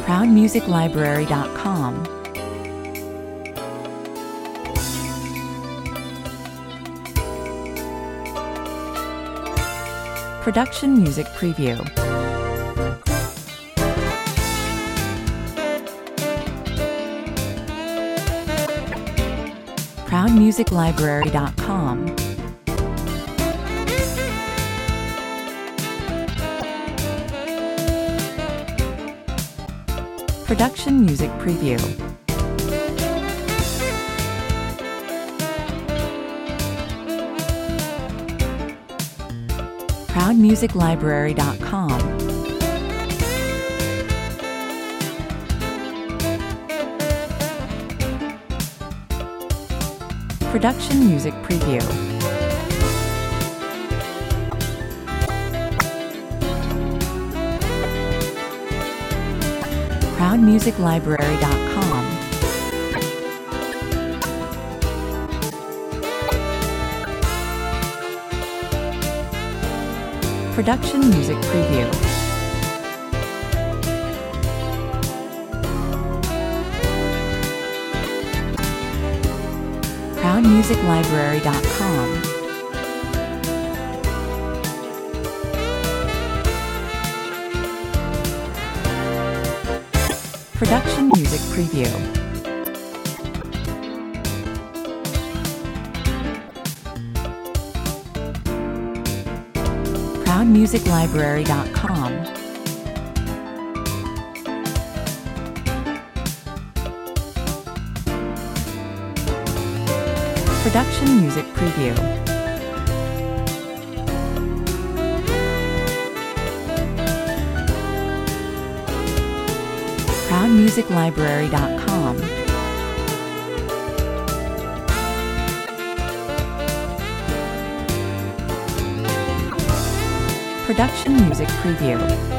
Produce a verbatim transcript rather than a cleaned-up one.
proud music library dot com. Production Music Preview. proud music library dot com. Production Music Preview. proud music library dot com. Production Music Preview. proud music library dot com. Production Music Preview. proud music library dot com. Production Music Preview. proud music library dot com. Production Music Preview. proud music library dot com. Production Music Preview.